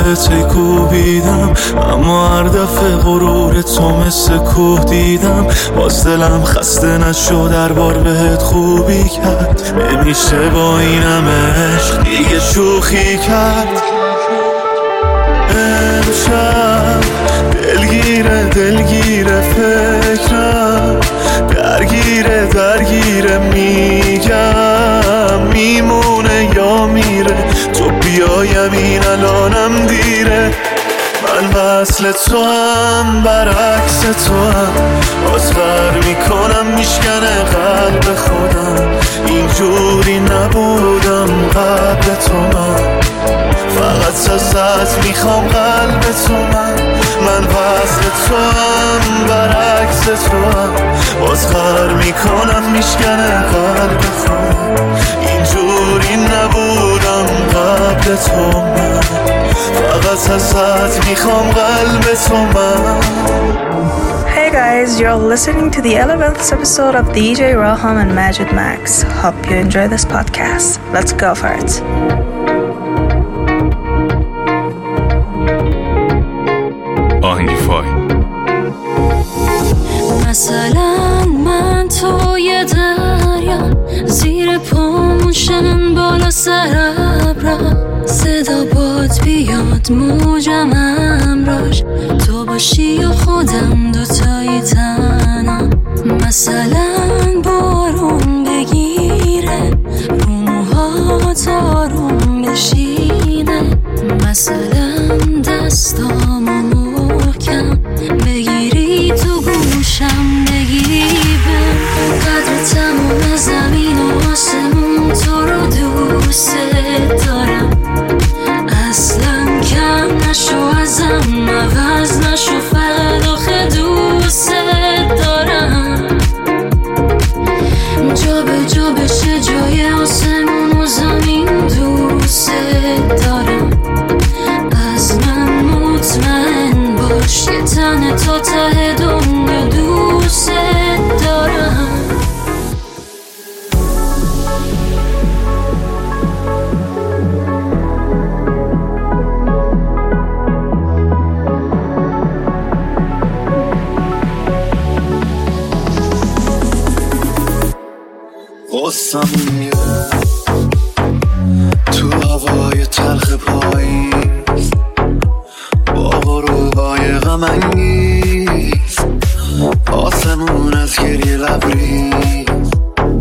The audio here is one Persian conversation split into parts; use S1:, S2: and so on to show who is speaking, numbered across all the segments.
S1: رابطه کوبیدم، اما هر دفعه غرور تو مثل کوه دیدم. باز دلم خسته نشد هر بار بهت خوبی کرد. نمیشه با این همه عشق دیگه شوخی کرد. امشب دلگیره فکرم، درگیره میگم میمونه یا میره. تو بیایم این الانم دیره. من وصل تو هم برعکس تو هم، بازور میکنم میشکنه قلب خودم. اینجوری نبودم قبل تو من، فقط ازت میخوام قلب تو من وصل تو هم برعکس تو هم، بازور میکنم میشکنه قلب خودم. اینجوری نبودم قبل تو من، فقط ازت میخوام قلب تو من.
S2: Hey guys, you're listening to the 11th episode of DJ Raham and Majid Max. Hope you enjoy this podcast. Let's go for it.
S1: آهنگی فای.
S3: مثلا من توی دریا، زیر پامون شن بالا سر ابرا، صدا باد بیاد موجم امراش، تو باشی یا خودم دوتایی تنها. مثلا بارون بگیره رو موهات آروم بشینه، مثلا دستامو محکم بگیری تو گوشم بگی بهم قدر تمام زمین و آسمون تو رو دوست دارم. اصلا کم نشو ازم، عوض نشو، فقط آخه دوست دارم. جا به جا بشه جای آسمون و زمین، دوست دارم. از من مطمئن باش، یه تنه تا ته دنیا دوست دارم.
S1: قصم میاد تو هوای تلخ پاییز، با غروبای غم انگیز، آسمون از گریه لبریز.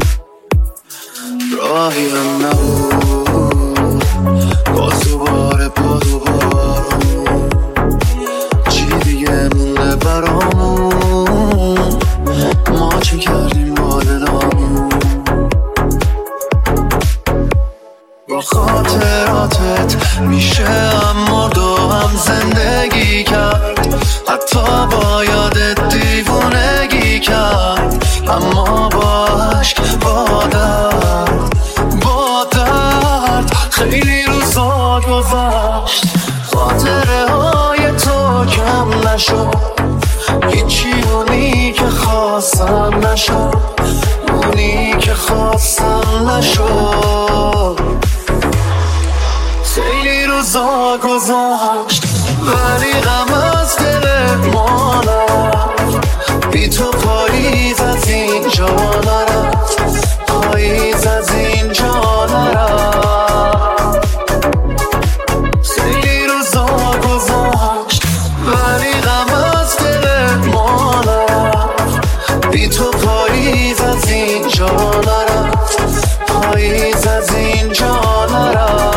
S1: راهی هم نبود باز دوباره با دوبارون، چی دیگه مونده برامون، ما چی کردیم با دلامون. با خاطراتت میشه اما دو هم زندگی کرد، حتی با یادت دیوونگی کرد، اما با عشق با درد خیلی روزا گذشت. خاطره های تو کم نشد، هیچی اونی که خواستم نشد، اونی که خواستم نشد. خیلی روزا گذشت ولی غم از دل ما نرفت، بی تو پاییز از اینجا نرفت، پاییز از اینجا نرفت. خیلی روزا گذشت ولی غم از دل ما نرفت، بی تو پاییز از اینجا نرفت، پاییز از اینجا نرفت.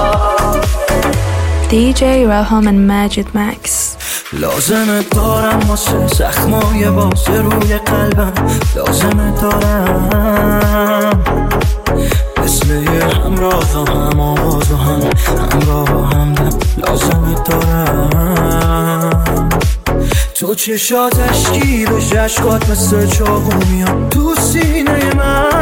S2: DJ Raham and Majid Max.
S4: لازمه دارم واسه زخمای باز روی قلبم، لازمه دارم مثل یه همراه و هم آواز و هم همراه و همدم، لازمه دارم. تو چشات اشکی به جشقات مثل چاقو میان تو سینه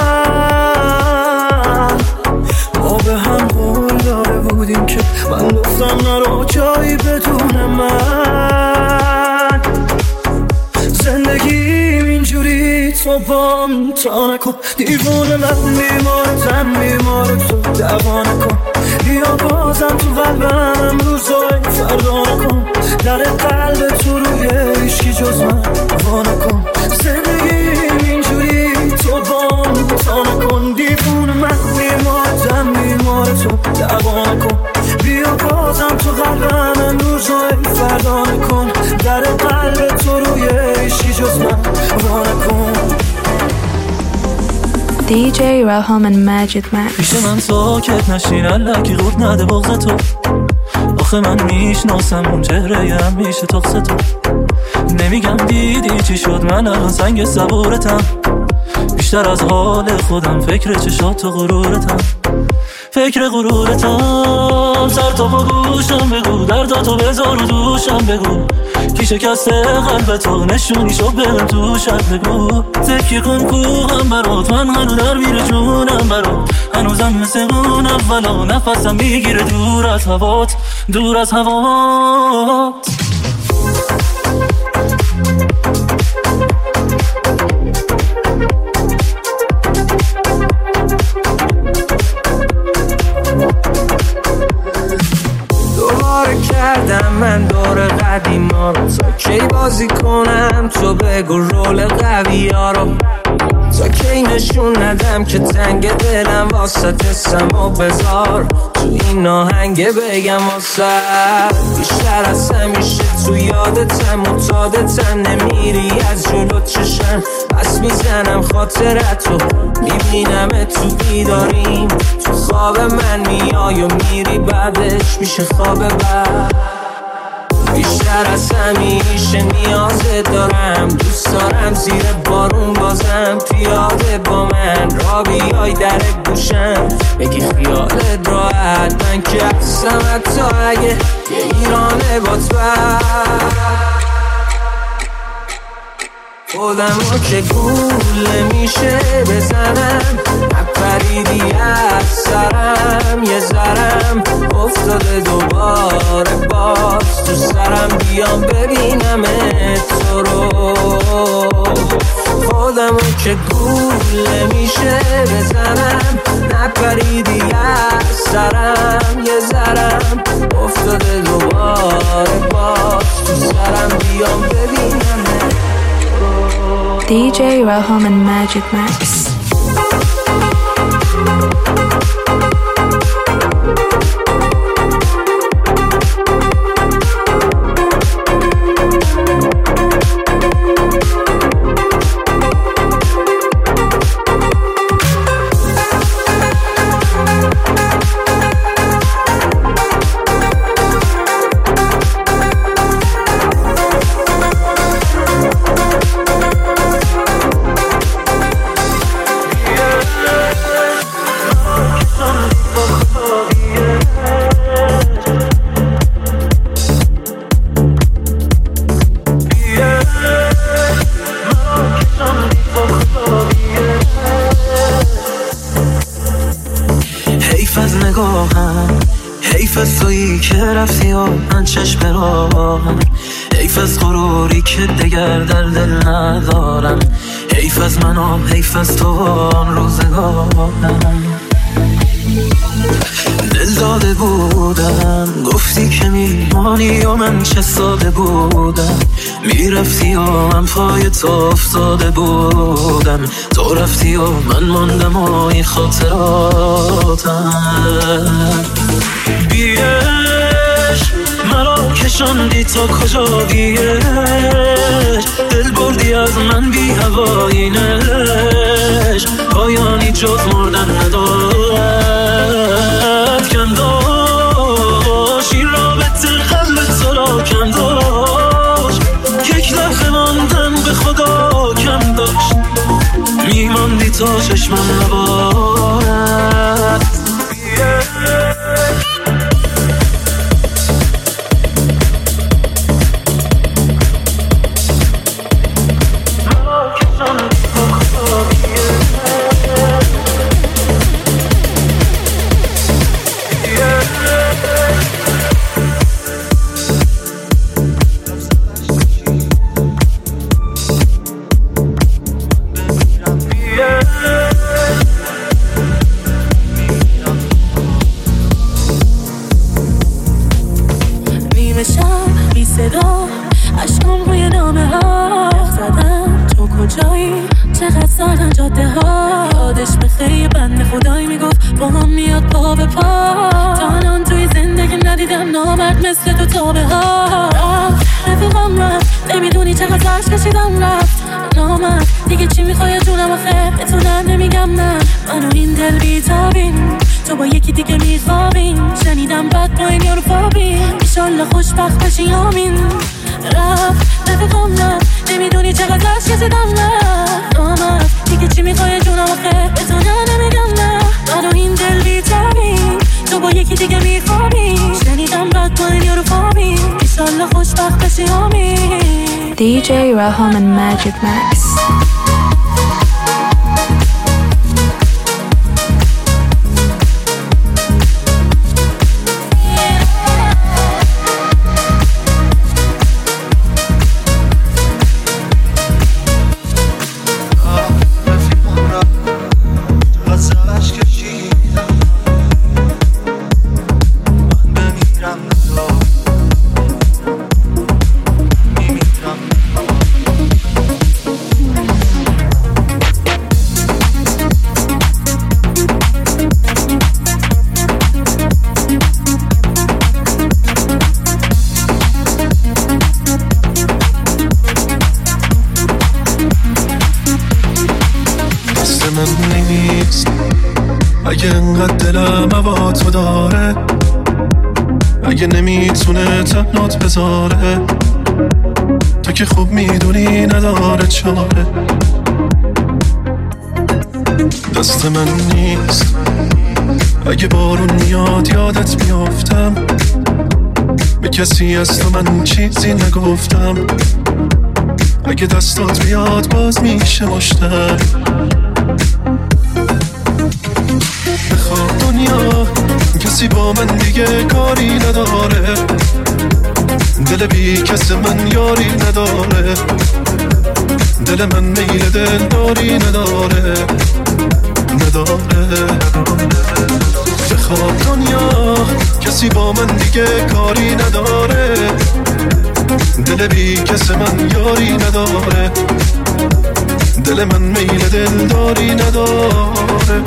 S4: من، ما به هم قول داره بودیم که من گفتم نرو جایی بدون من. زندگیم اینجوری تو بام تا نکن، دیوونه من بیمارتم بیمار تو دوا نکن، بیا بازم تو قلبم روزای روی ایشی جز من وانکن.
S2: DJ Raham and Majid Max.
S1: پیش من ساکت نشین الکی قورت نده بغض تو. آخه من میشناسم اون چهره هم میشه تقص تو. نمیگم دیدی چی شد من الان سنگ صبورتم. بیشتر از حال خودم فکر چشات و غرورتم. فکر غرورتم. سر تا با گوشم بگو درداتو بذار و دوشم بگو. کی شکسته قلب تو نشونی شو بهم توشت بگو. تکی کن کوهم برات من هنو در میره جونم برات. هنوزم مثل اون اولا نفسم میگیره دور از هوات. دور از هوات.
S4: کردم من دور قدیما رو تا کی بازی کنم تو بگو رول قوی ها رو. تا کی نشون ندم که تنگ دلم واسه سما بذار تو این آهنگ بگم واسه. بیشتر از همیشه تو یادتم معتادتم نمیری از جلو چشم. پس میزنم خاطرتو میبینم تو بیداریم. تو خواب من میای و میری بعدش میشه خواب بعد. بیشتر از همیشه نیازت دارم. دوست دارم زیر بارون بازم پیاده با من را بیای در گوشم بگی خیالت راحت. من که هستم حتی اگه یه ایرانه با تو. خودمو که گول میشه بزنم نپریدی از سرم. یه ذرم افتاده دوباره باز تو سرم بیام ببینم تو رو. خودمو که گول میشه بزنم نپریدی از سرم. یه ذرم افتاده دوباره باز تو سرم بیام ببینم
S2: DJ Raham and Majid Max.
S5: حیف از تویی که رفتی و من چشم راهم. حیف از غروری که دگر در دل ندارم. حیف از من و حیف از تو آن روزگارم. دل داده بودم گفتی که میمانی و من چه ساده بودم. میرفتی و من پای تو افتاده بودم. تو رفتی و من ماندم و این خاطراتم. بیش مرا کشاندی تا کجا بیش. دل بردی از من بی هوایینش. پایانی جز مردن ندارد. کم داشت این رابطه قلب تو را کم داشت. یک لحظه ماندن به خدا کم داشت. میماندی تا چشمم نبارد.
S6: چقدر سالن جاده ها، یادش به خیلی بنده خدایی میگفت با هم میاد پا به پا. تانان توی زندگی ندیدم نامرد مثل تو تابه ها. رفیقم رفت نمیدونی چقدر عشق کشیدم رفت نامرد دیگه چی میخوای جونم آخه بتونم نمیگم من این دل بیتابین تو با یکی دیگه میخوابین. شنیدم بد با این یارو فابین ایشالله خوشبخت بشی آمین. رفت رفیقم رفت نمیدونی چقدر عشق کشیدم رفت نامرد دیگه چی میخوای جونم آخه بتونم نمیگم من این دل بیتابین تو با یکی دیگه میخوابین. شنیدم بد با این یارو فابین ایشالله خوشبخت بشی آمین.
S2: DJ Raham and Magic Max.
S1: اگه انقدر دلم هوا تو داره، اگه نمیتونه تنات بذاره، تو که خوب میدونی نداره چاره. دست من نیست اگه بارون میاد یادت میافتم، به کسی از تو من چیزی نگفتم. اگه دستات بیاد باز میشه مشتر. بخواه دنیا کسی با من دیگه کاری نداره، دل بی کس من یاری نداره، دل من میل دل داری نداره. بخواه دنیا کسی با من دیگه کاری نداره، دل بی کس من یاری نداره، دل من میل دل داری نداره.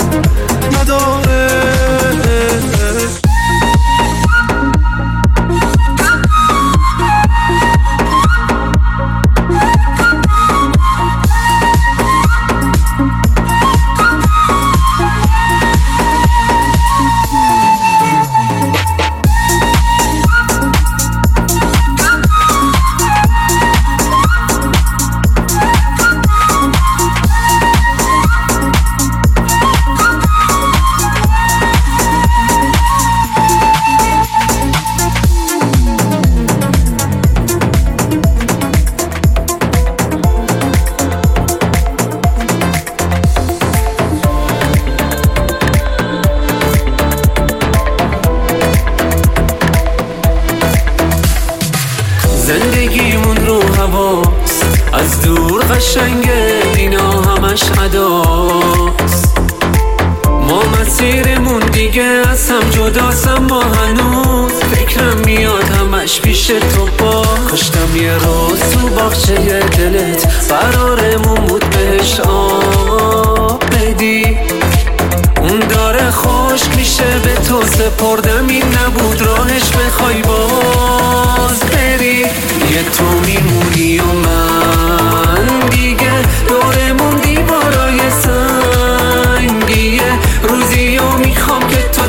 S5: زندگیمون رو هواست، از دور قشنگه اینا همش عداست. ما مسیرمون دیگه از هم جداست، اما هنوز فکرم میاد همش پیش تو با. کاشتم یه روز تو باغچه دلت قرارمون بود بهش آب بدی. اون داره خشک میشه به تو سپردم، این نبود راهش بخوای باز بری. یه تو میمونی و من دیگه دورمون دیوارای سنگیه. روزی و میخوام که تو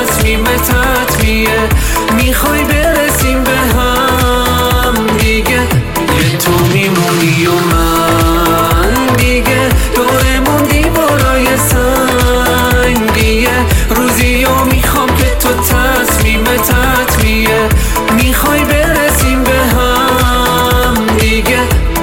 S5: تصمیه میخوای برسیم به هم دیگه. یه تو میمونی و من دیگه دورمون دیوارای سنگیه. روزی و میخوام که تو تصمیه میخوای برسیم به هم دیگه.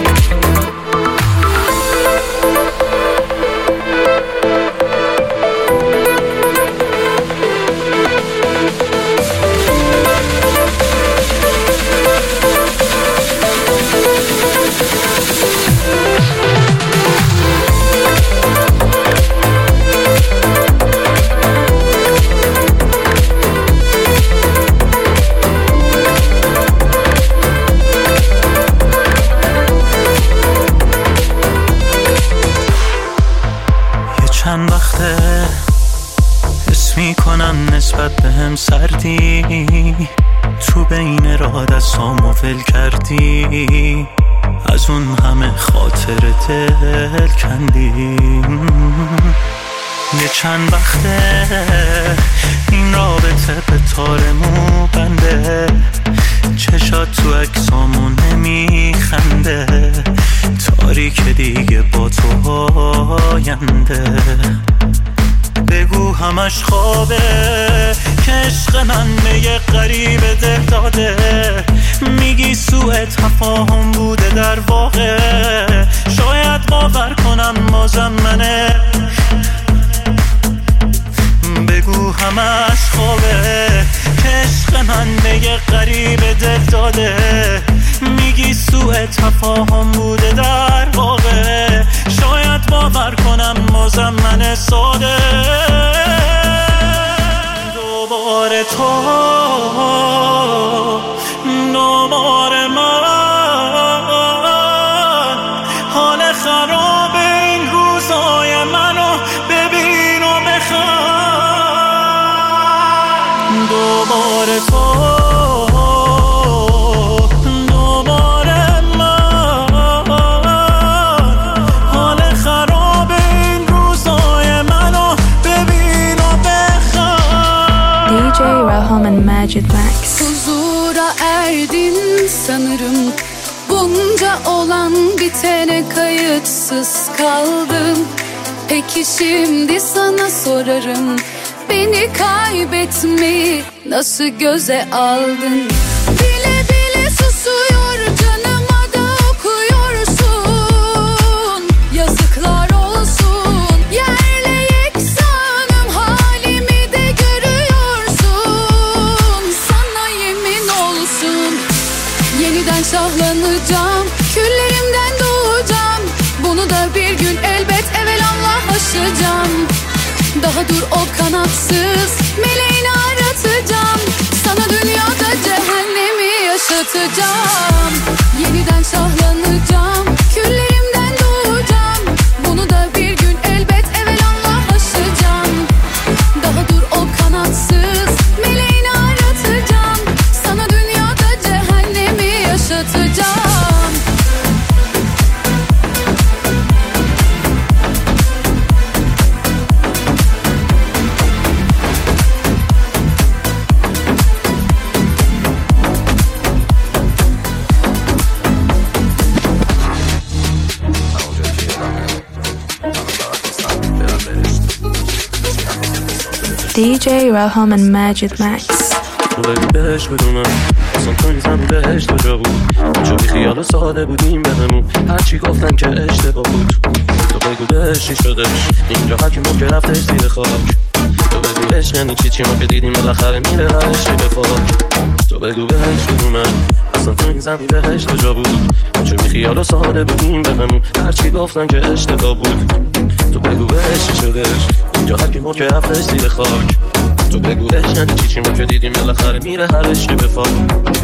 S1: چشم سردی تو بین را دستامو ول کردی از اون همه خاطر دل کندیم یه چند وقته این رابطه به تارمو بنده چشات تو عکسامون نمیخنده تاریک دیگه با تو آینده بگو همش خوابه که عشق من به یه غریبه دل داده میگی سوء تفاهم بوده در واقع شاید باور کنم بازم منه بگو همش خوابه که عشق من به یه غریبه دل داده میگی سوء تفاهم بوده در واقع شاید باور کنم بازم من ساده دوباره تو دوباره من حال خراب این روزای منو ببین و بخند دوباره تو
S2: Magic Max.
S6: Huzura erdin sanırım. Bunca olan bitene kayıtsız kaldım. Peki şimdi sana sorarım. Beni kaybetmeyi nasıl göze aldın? Bile bile susuyor canıma da okuyorsun. Yazıklar olsun. Yerle yeksanım halimi de görüyorsun. Sana yemin olsun. Yeniden şahlanacağım. Küllerimden doğacağım. Bunu da bir gün elbet evelallah aşacağım. Daha dur o kanatsız meleğini aratacağım. Sana dünyada cehennemi yaşatacağım. Yeniden şahlanacağım. Küllerimden doğacağım. Bunu da bir gün elbet evelallah aşacağım. Daha dur o kanatsız meleğini aratacağım. Sana dünyada cehennemi yaşatacağım.
S2: DJ Raham and Magic Max.
S7: تو بگو بهش بدونم اصلا تو این زمین بهش تو جا بود چون بی خیال ساده بودیم بهمون هرچی گفتن که اشتباه بود تو بگو بهش چی شدش اینجا حکیمون که رفتش زیر خاک تو بگو بهش یعنی چی ما که دیدیم بالاخره میره هرش به فاک تو بگو بهش بدونم اصلا تو این زمین بهش تو جا بود چون بی خیال ساده بودیم بهمون هرچی گفتن که اشتباه بود تو بگو بهش چی شدش اینجا حکیمون که رفتش زیر خاک تو بگو بهش یعنی چی ما که دیدیم بالاخره میره هر عشقی به فاک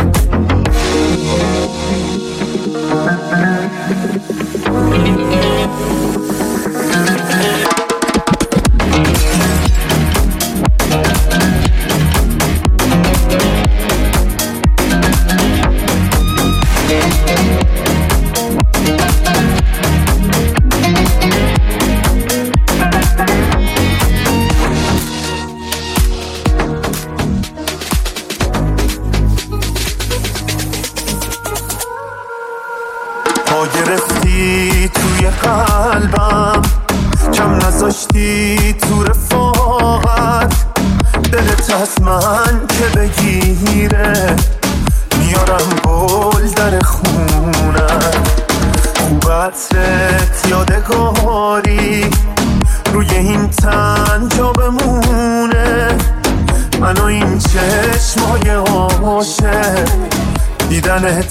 S1: گرفتی توی قلبم کم نذاشتی تو رفاقت دلت از من که بگیره میارم گل در خونت خوب عطرت یادگاری روی این تن جا بمونه من و این چشمای عاشق دیدن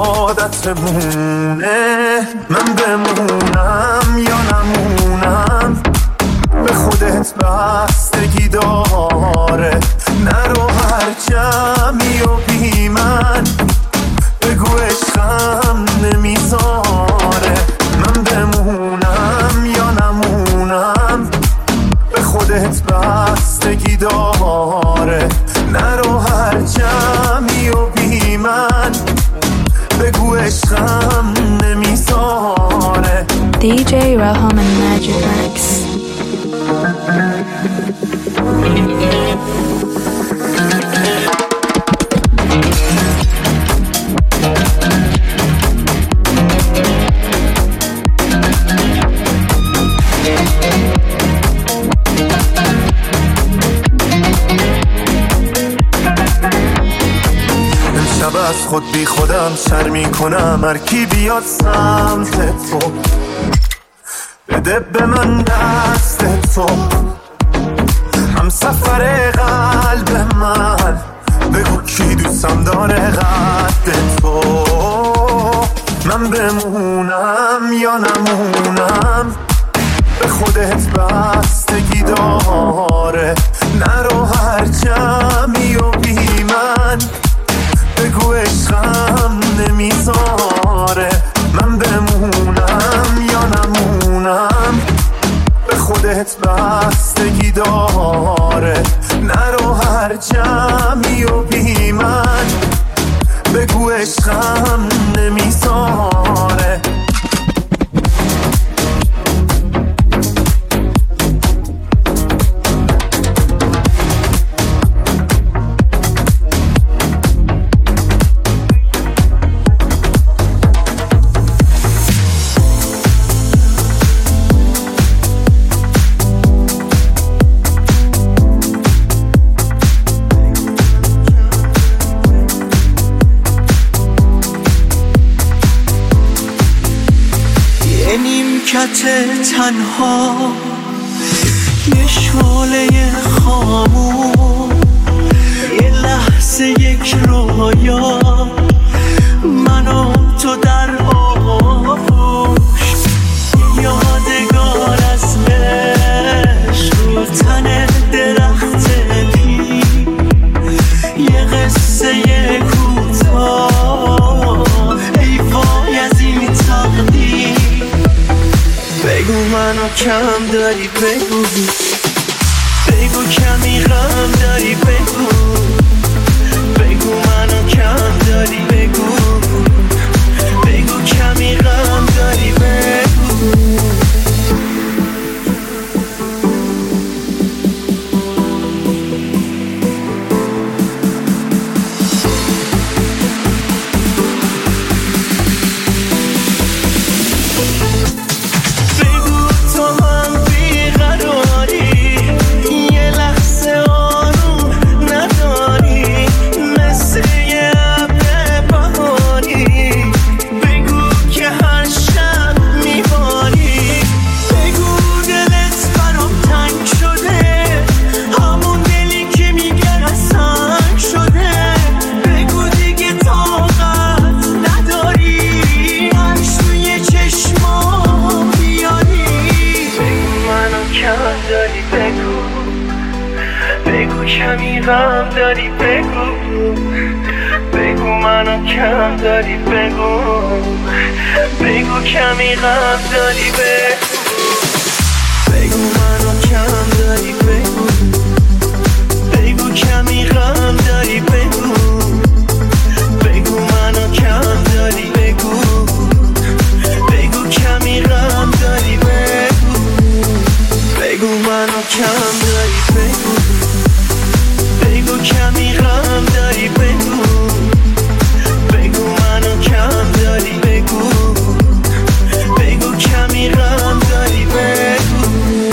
S1: عادتمونه من بمونم یا نمونم به خودت بستگی داره نرو هر جمعی و بی من بگو عشقم نمیذاره من بمونم یا نمونم به خودت بستگی داره من بگو عشقم نمیذاره.
S2: DJ Raham and Magic Max.
S1: از خود بی خودم شر میکنم، هر کی بیاد سمت تو بده به من دست تو، هم سفر قلب من بگو کی دوستم داره قد تو، من بمونم یا نمونم به خودت بستگی داره، نرو هر جمعی و بی من بگو عشقم نمیذاره، من بمونم یا نمونم به خودت بستگی داره، نرو هر جمعی و بی من بگو عشقم نمیذاره.
S5: تنها یه شعله خاموش، یه لحظه یک رویا، من و تو در آغوش، یادگار از عشق رو تن درخت پی، یه قصه کوتاه ای وای از این تقدیر. بگو منو کم داری، بگو بگو کمی غم داری، بگو بگو منو کم داری، بگو بگو کمی غم داری، بگو کمی غم داری، بگو بگو منو کم داری، بگو بگو کمی غم داری، بگو بگو منو کم داری، بگو بگو کمی غم داری، بگو بگو منو کم داری، بگو بگو کمی غم داری، بگو بگو منو کم داری، بگو بگو کمی غم داری، بگو بگو منو کم داری، بگو بگو کمی غم داری، بگو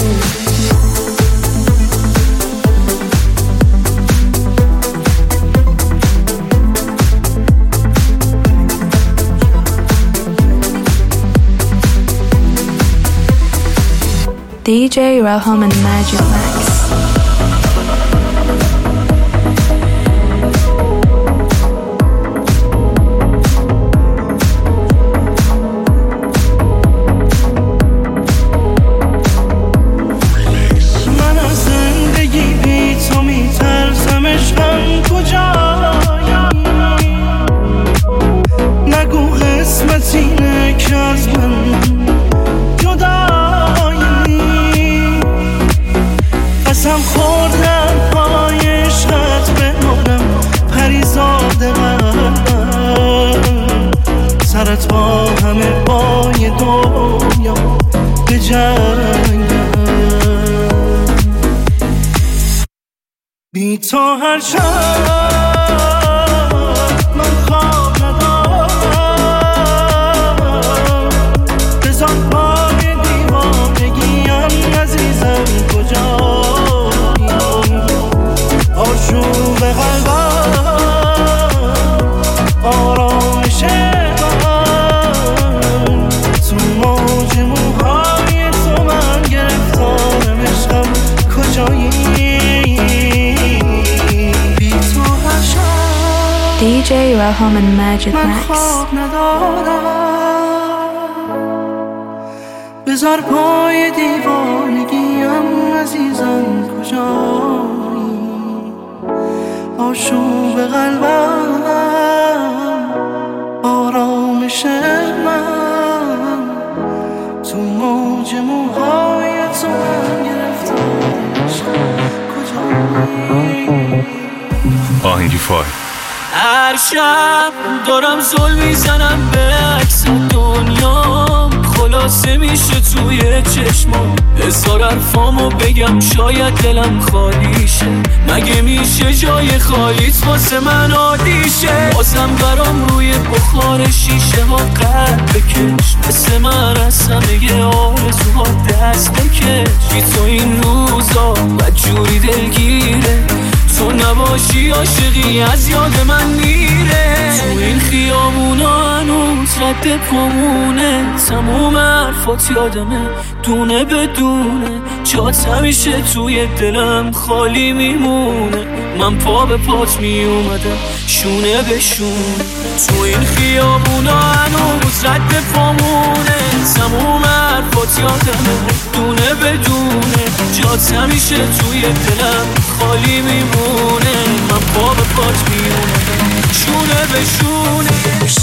S2: DJ Raham and Magic Max.
S4: تو هر شب من خواب ندارم، بذار پای دیوانگیم عزیزم کجایی، آشوب قلبم آرامش من، تو موج موهای تو من گرفتارم عشقم کجایی.
S2: DJ Raham and Majid
S4: من
S2: Max.
S4: خواب ندارم، بذار پای دیوانگیم عزیزم کجایی، آشوب قلبم آرامش من، تو موج موهای تو من گرفتارم عشقم کجایی.
S1: آهنگی فای
S5: هر شب دارم زل میزنم به عکس دنیام، خلاصه میشه توی چشمام، هزار حرفامو بگم شاید دلم خالی شه، مگه میشه جای خالیت واسه من عادی شه، بازم برام روی بخار شیشه ها قد بکش، مثل من از همه آرزوها دست بکش، بی تو این روزا بدجوری دلگیره، تو نباشی عاشقی از یاد من میره، تو این خیابونا هنوز رد پامونه، تموم حرفات یادمه دونه بدونه، جات همیشه توی دلم خالی میمونه، من پا به پات میومدم شونه به شونه، تو این خیابونا هنوز رد پامونه، تموم حرفات یادمه دونه بدونه، جات همیشه توی دلم خالی میمونه، من پا به پات میومدم شونه به شونه.